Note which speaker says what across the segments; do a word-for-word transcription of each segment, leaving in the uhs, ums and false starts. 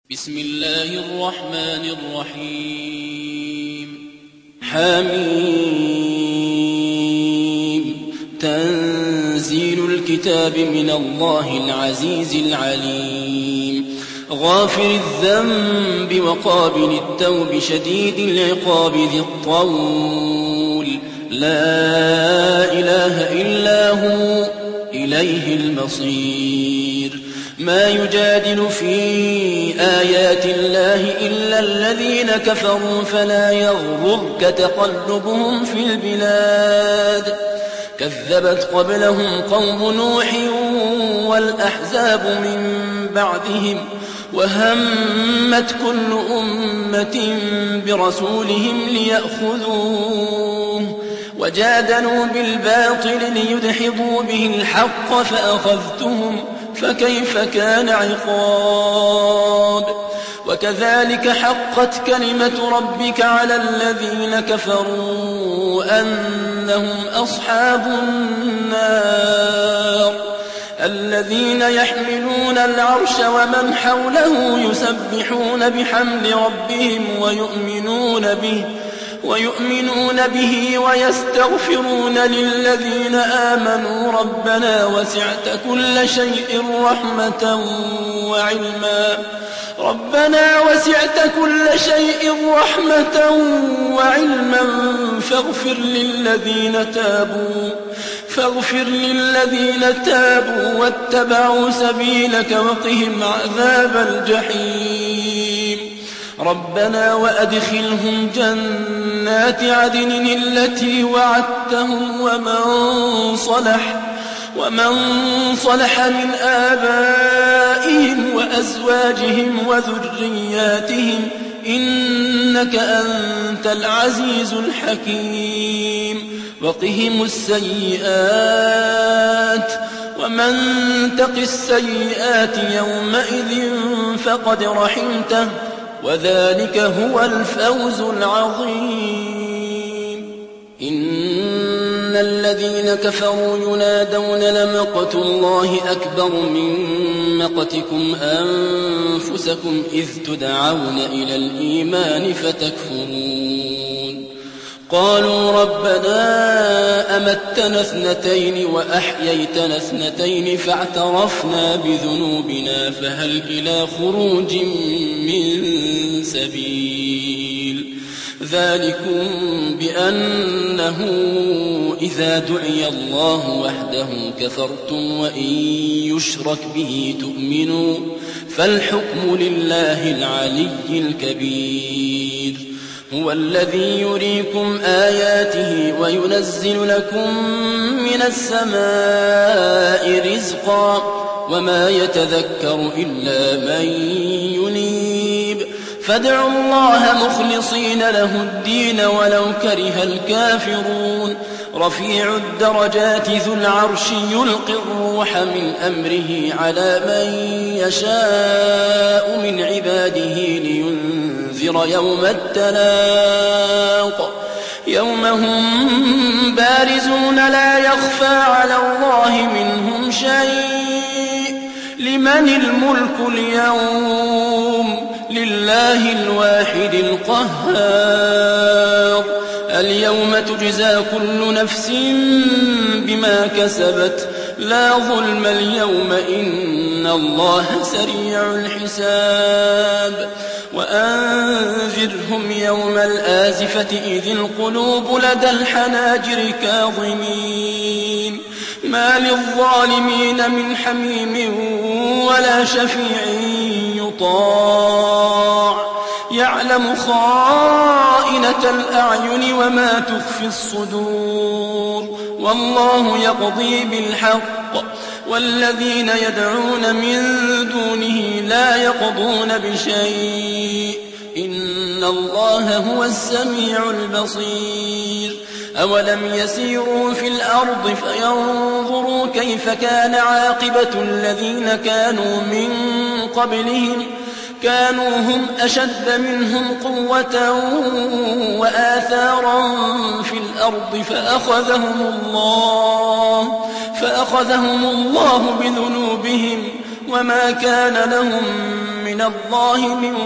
Speaker 1: بسم الله الرحمن الرحيم حميم تنزيل الكتاب من الله العزيز العليم غافر الذنب وقابل التوب شديد العقاب ذي الطول لا إله إلا هو إليه المصير ما يجادل في آيات الله إلا الذين كفروا فلا يغررك تقلبهم في البلاد كذبت قبلهم قوم نوح والأحزاب من بعدهم وهمت كل أمة برسولهم ليأخذوه وجادلوا بالباطل ليدحضوا به الحق فأخذتهم فكيف كان عقاب وكذلك حقت كلمة ربك على الذين كفروا أنهم أصحاب النار الذين يحملون العرش ومن حوله يسبحون بحمد ربهم ويؤمنون به ويؤمنون به ويستغفرون للذين آمنوا ربنا وسعت كل شيء رحمة وعلما ربنا وسعت كل شيء رحمة وعلما فاغفر للذين تابوا فاغفر للذين تابوا واتبعوا سبيلك وقهم عذاب الجحيم ربنا وأدخلهم جنات عدن التي وعدتهم ومن صلح ومن صلح من آبائهم وأزواجهم وذرياتهم إنك أنت العزيز الحكيم وقهم السيئات ومن تق السيئات يومئذ فقد رحمته وذلك هو الفوز العظيم إن الذين كفروا ينادون لمقت الله أكبر من مقتكم أنفسكم إذ تدعون إلى الإيمان فتكفرون قالوا ربنا أمتنا اثنتين وأحييتنا اثنتين فاعترفنا بذنوبنا فهل إلى خروج من سبيل ذلكم بأنه إذا دعي الله وحده كفرتم وإن يشرك به تؤمنوا فالحكم لله العلي الكبير هو الذي يريكم آياته وينزل لكم من السماء رزقا وما يتذكر إلا من ينيب فادعوا الله مخلصين له الدين ولو كره الكافرون رفيع الدرجات ذو العرش يلقي الروح من أمره على من يشاء من عباده لينذر يوم التلاق يوم هم بارزون لا يخفى على الله منهم شيء لمن الملك اليوم لله الواحد القهار اليوم تجزى كل نفس بما كسبت لا ظلم اليوم إن الله سريع الحساب وأنذرهم يوم الآزفة إذ القلوب لدى الحناجر كاظمين ما للظالمين من حميم ولا شفيع يطاع يعلم خائنة الأعين وما تخفي الصدور والله يقضي بالحق والذين يدعون من دونه لا يقضون بشيء إن الله هو السميع البصير أولم يسيروا في الأرض فينظروا كيف كان عاقبة الذين كانوا من قبلهم كانوا هم أشد منهم قوة وآثارا في الأرض فأخذهم الله فأخذهم الله بذنوبهم وما كان لهم من الله من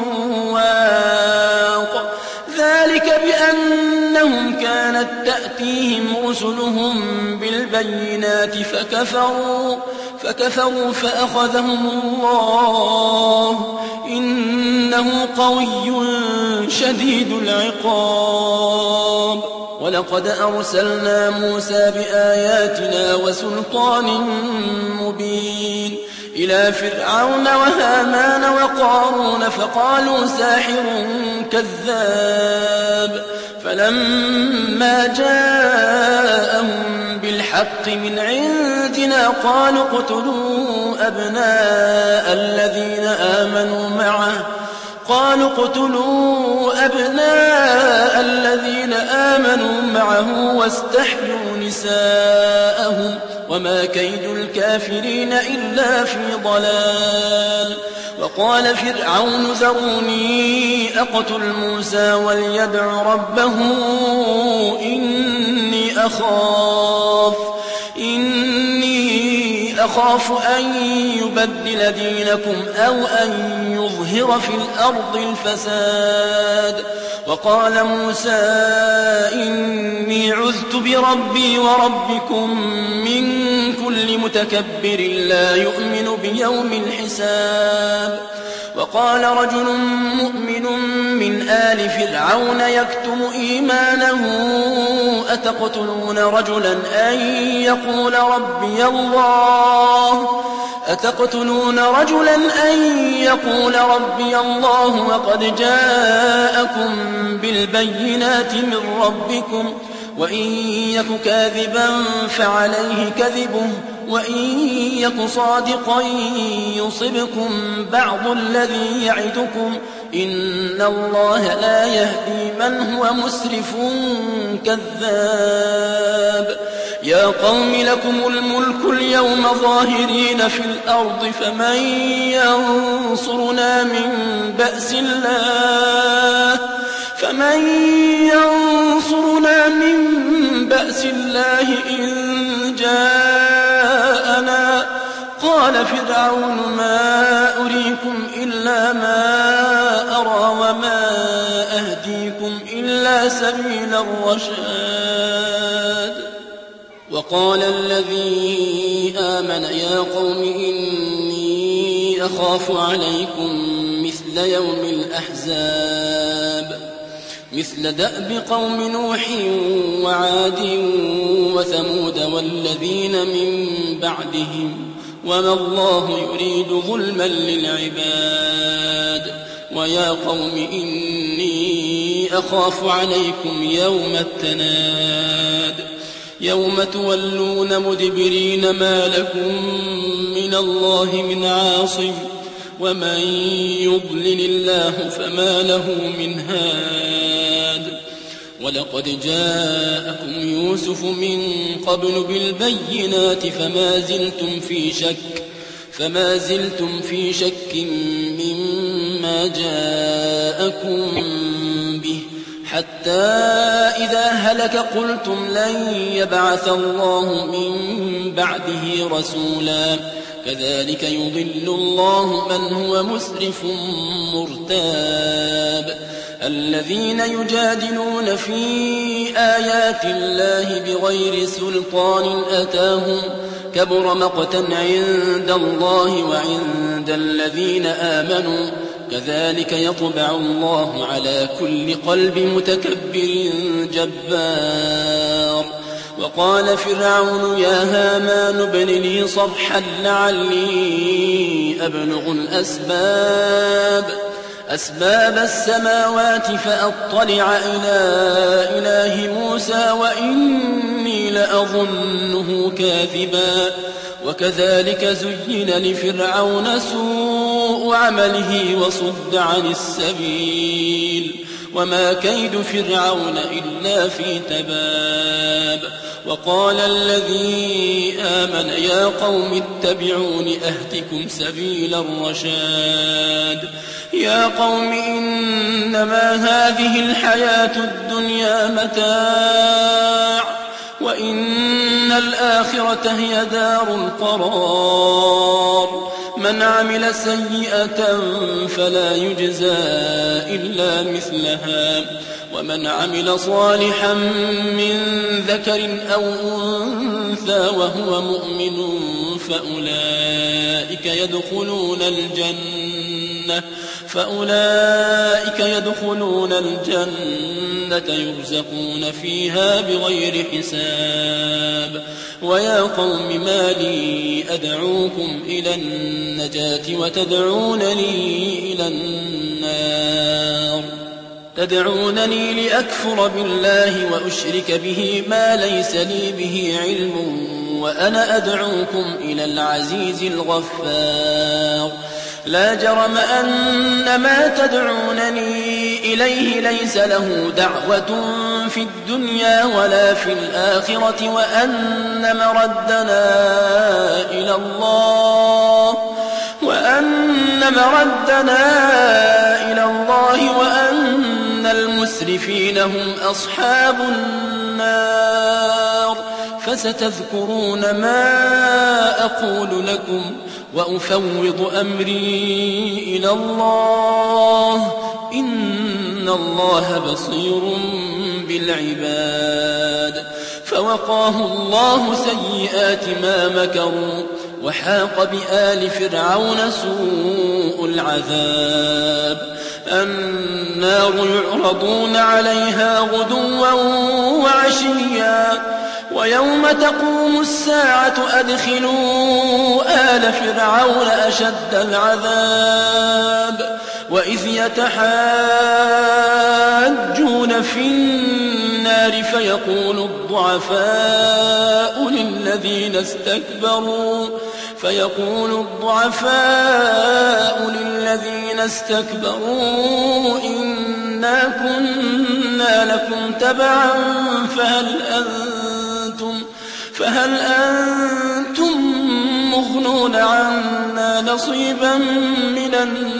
Speaker 1: واق ذلك بأنهم كانت تأتيهم رسلهم بالبينات فكفروا فكفروا فأخذهم الله إنه قوي شديد العقاب ولقد أرسلنا موسى بآياتنا وسلطان مبين إلى فرعون وهامان وقارون فقالوا ساحر كذاب فلما جاءهم بالحق من عندنا قالوا اقتلوا أبناء الذين آمنوا معه قالوا اقتلوا أبناء الذين آمنوا معه واستحيوا نساءهم وما كيد الكافرين إلا في ضلال وقال فرعون ذروني أقتل موسى وليدع ربه إني أخاف إني أخاف أن يبدل دينكم أو أن يظهر في الأرض الفساد وقال موسى إني عذت بربي وربكم من كل متكبر لا يؤمن بيوم الحساب وقال رجل مؤمن من آل فرعون يكتم إيمانه أتقتلون رجلا أن يقول ربي الله أتقتلون رجلا أن يقول ربي الله وقد جاءكم بالبينات من ربكم وإن يك كاذبا فعليه كذبه وإن يك صادقا يصبكم بعض الذي يعدكم إن الله لا يهدي من هو مسرف كذاب يا قوم لكم الملك اليوم ظاهرين في الأرض فمن ينصرنا من بأس الله فمن ينصرنا من بأس الله إن جاءنا قال فرعون ما أريكم إلا ما أرى وما أهديكم إلا سبيل الرشاد وقال الذي آمن يا قوم إني أخاف عليكم مثل يوم الأحزاب مثل دأب قوم نوح وعاد وثمود والذين من بعدهم وما الله يريد ظلما للعباد ويا قوم إني أخاف عليكم يوم التناد يوم تولون مدبرين ما لكم من الله من عاصم ومن يضلل الله فما له من هاد ولقد جاءكم يوسف من قبل بالبينات فما زلتم في شك فما زلتم في شك مما جاءكم به حتى إذا هلك قلتم لن يبعث الله من بعده رسولا كذلك يضل الله من هو مسرف مرتاب الذين يجادلون في آيات الله بغير سلطان أتاهم كبر مقتا عند الله وعند الذين آمنوا كذلك يطبع الله على كل قلب متكبر جبار وقال فرعون يا هامان ابن لي صرحا لعلي أبلغ الأسباب أسباب السماوات فأطلع إلى إله موسى وإني لأظنه كاذبا وكذلك زين لفرعون سوء عمله وصد عن السبيل وما كيد فرعون إلا في تباب وقال الذي آمن يا قوم اتبعون أهدكم سبيل الرشاد يا قوم إنما هذه الحياة الدنيا متاع وإن الآخرة هي دار القرار من عمل سيئة فلا يجزى إلا مثلها ومن عمل صالحا من ذكر أو أنثى وهو مؤمن فأولئك يدخلون الجنة فأولئك يدخلون الجنة يرزقون فيها بغير حساب ويا قوم ما لي أدعوكم إلى النجاة وتدعونني إلى النار تدعونني لأكفر بالله وأشرك به ما ليس لي به علم وأنا أدعوكم إلى العزيز الغفار لا جرم أن ما تدعونني إليه ليس له دعوة في الدنيا ولا في الآخرة وأن مردنا إلى الله وأن مردنا إلى الله وأن المسرفين هم أصحاب النار فستذكرون ما أقول لكم وأفوض أمري إلى الله إن الله بصير بالعباد فوقاه الله سيئات ما مكروا وحاق بآل فرعون سوء العذاب النار يعرضون عليها غدوا وعشيا ويوم تقوم الساعة أدخلوا آل فرعون أشد العذاب وإذ يتحاجون في النار فيقول الضعفاء للذين استكبروا فيقول الضعفاء للذين استكبروا إنا كنا لكم تبعا فهل أنتم فهل أنتم مغنون عنا نصيبا من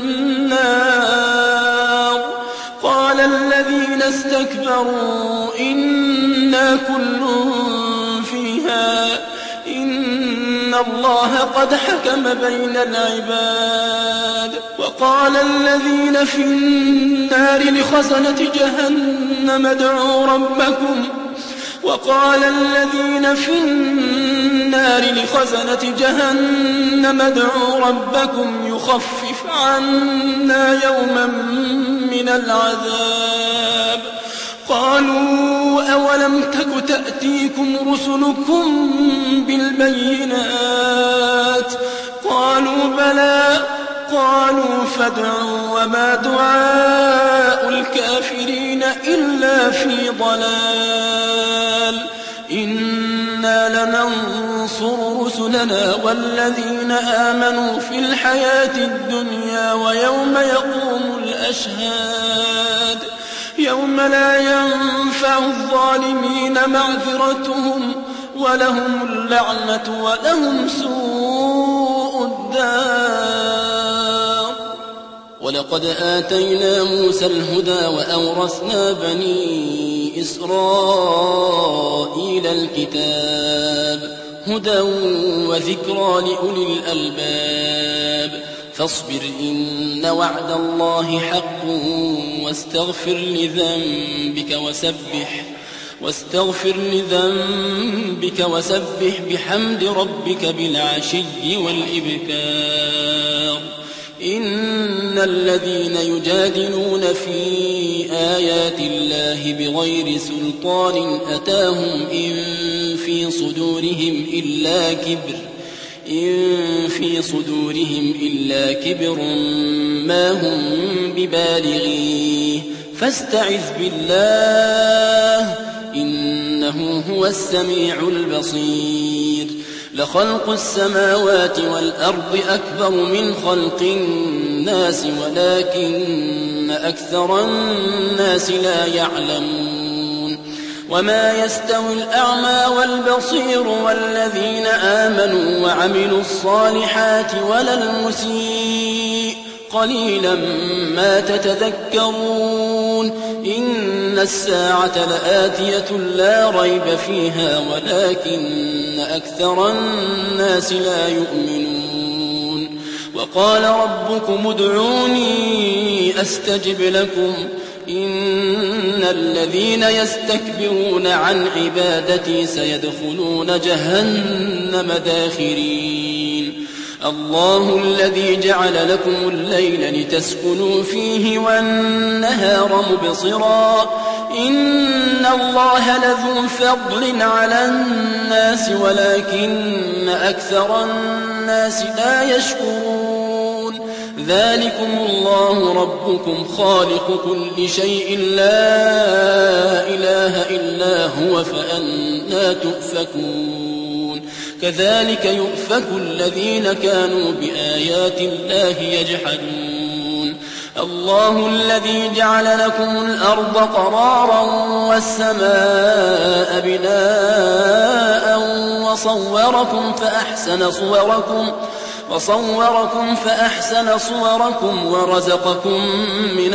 Speaker 1: النار قال الذين استكبروا إنا كل فيها إن الله قد حكم بين العباد وقال الذين في النار لخزنة جهنم ادعوا ربكم وقال الذين في النار لخزنة جهنم ادعوا ربكم يخفف عنا يوما من العذاب قالوا أولم تك تأتيكم رسلكم بالبينات قالوا بلى قالوا فادعوا وما دعاء الكافرين إلا في ضلال إنا لننصر رسلنا والذين آمنوا في الحياة الدنيا ويوم يقوم الأشهاد يوم لا ينفع الظالمين معذرتهم ولهم اللعنة ولهم سوء الدار ولقد آتينا موسى الهدى وأورثنا بني إسرائيل الكتاب هدى وذكرى لأولي الألباب فاصبر إن وعد الله حق واستغفر لذنبك وسبح واستغفر لذنبك وسبح بحمد ربك بالعشي والإبكار إن الذين يجادلون في آيات الله بغير سلطان أتاهم إن في صدورهم إلا كبر إن في صدورهم إلا كبر ما هم ببالغيه فاستعذ بالله إنه هو السميع البصير لخلق السماوات والأرض أكبر من خلق الناس ولكن أكثر الناس لا يعلمون وما يستوي الأعمى والبصير والذين آمنوا وعملوا الصالحات ولا المسيء قليلا ما تتذكرون إن الساعة لآتية لا ريب فيها ولكن أكثر الناس لا يؤمنون وقال ربكم ادعوني أستجب لكم إن الذين يستكبرون عن عبادتي سيدخلون جهنم داخرين الله الذي جعل لكم الليل لتسكنوا فيه والنهار مبصرا إن الله لذو فضل على الناس ولكن أكثر الناس لا يشكرون ذلكم الله ربكم خالق كل شيء لا إله إلا هو فأنى تؤفكون كذلك يؤفك الذين كانوا بآيات الله يجحدون الله الذي جعل لكم الأرض قرارا والسماء بناء وصوركم فأحسن صوركم وصوركم فأحسن صوركم ورزقكم من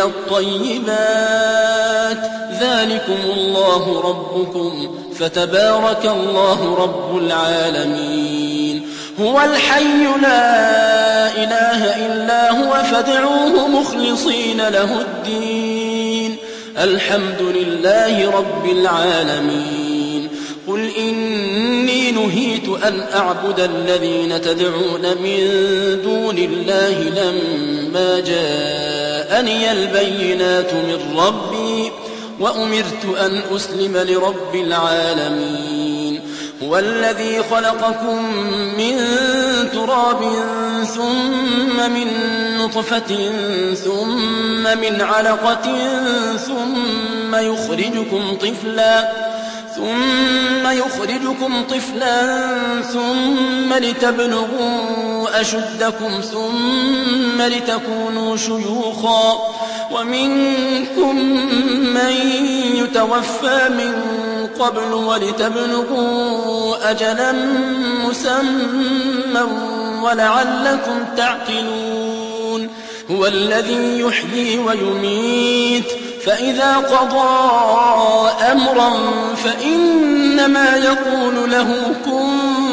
Speaker 1: الطيبات ذلكم الله ربكم فتبارك الله رب العالمين هو الحي لا إله إلا هو فادعوه مخلصين له الدين الحمد لله رب العالمين قل إني نهيت أن أعبد الذين تدعون من دون الله لما جاءني البينات من ربي وأمرت أن أسلم لرب العالمين هو الذي خلقكم من تراب ثم من نطفة ثم من علقة ثم يخرجكم طفلا ثم يخرجكم طفلا ثم لتبلغوا أشدكم ثم لتكونوا شيوخا ومنكم من يتوفى من قبل ولتبلغوا أجلا مسمى ولعلكم تعقلون هو الذي يحيي ويميت فإذا قضى أمرا فإنما يقول له كن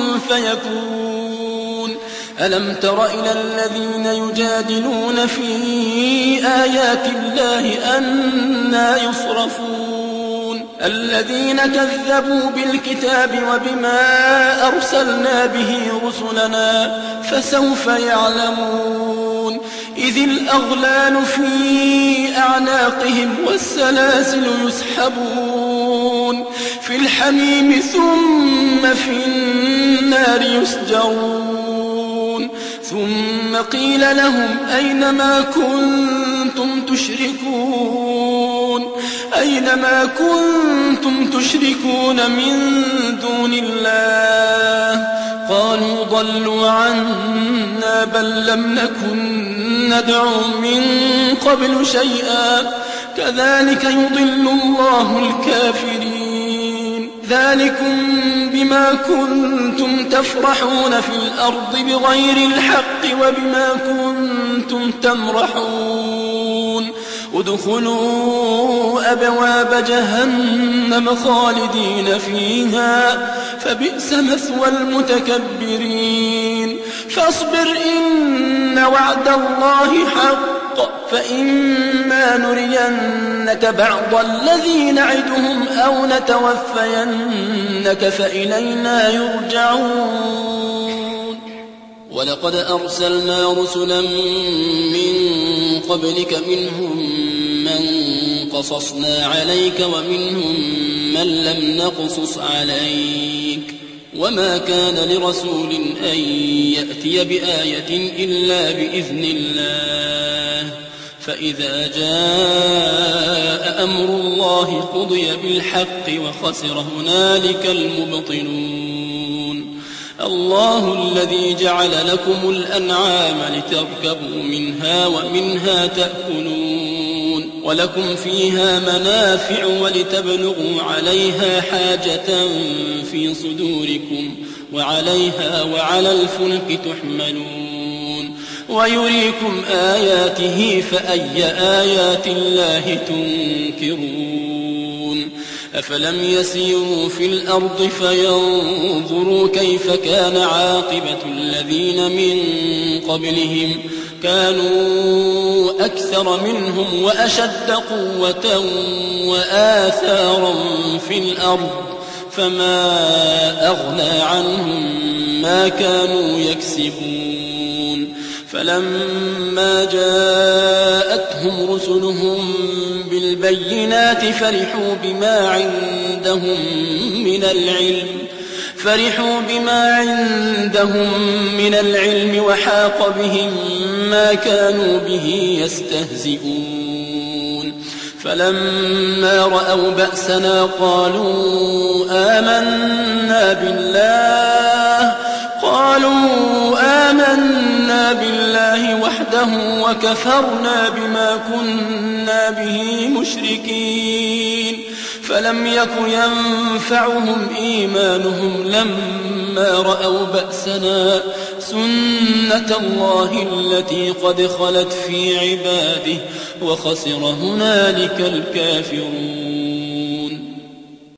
Speaker 1: فيكون ألم تر إلى الذين يجادلون في آيات الله أنى يصرفون الذين كذبوا بالكتاب وبما أرسلنا به رسلنا فسوف يعلمون إذ الأغلال في أعناقهم والسلاسل يسحبون في الحميم ثم في النار يسجرون ثم قيل لهم أينما كنتم تشركون أينما كنتم تشركون من دون الله قالوا ضلوا عنا بل لم نكن ندعو من قبل شيئا كذلك يضل الله الكافرين ذلكم بما كنتم تفرحون في الأرض بغير الحق وبما كنتم تمرحون ادخلوا أبواب جهنم خالدين فيها فبئس مثوى المتكبرين فاصبر إن وعد الله حق فإما نرينك بعض الذي نعدهم أو نتوفينك فإلينا يرجعون ولقد أرسلنا رسلا من قبلك منهم من قصصنا عليك ومنهم من لم نقصص عليك وما كان لرسول أن يأتي بآية إلا بإذن الله فإذا جاء أمر الله قضي بالحق وخسر هنالك المبطلون الله الذي جعل لكم الأنعام لتركبوا منها ومنها تأكلون ولكم فيها منافع ولتبلغوا عليها حاجة في صدوركم وعليها وعلى الفلك تحملون ويريكم آياته فأي آيات الله تنكرون أفلم يسيروا في الأرض فينظروا كيف كان عاقبة الذين من قبلهم كانوا أكثر منهم وأشد قوة وآثارا في الأرض فما أغنى عنهم ما كانوا يكسبون فلما جاءتهم رسلهم بالبينات فرحوا بما عندهم من العلم فرحوا بما عندهم من العلم وحاق بهم ما كانوا به يستهزئون فلما رأوا بأسنا قالوا آمنا بالله قالوا آمنا بالله وحده وكفرنا بما كنا به مشركين فلم يك ينفعهم إيمانهم لما رأوا بأسنا سنة الله التي قد خلت في عباده وخسر هنالك الكافرون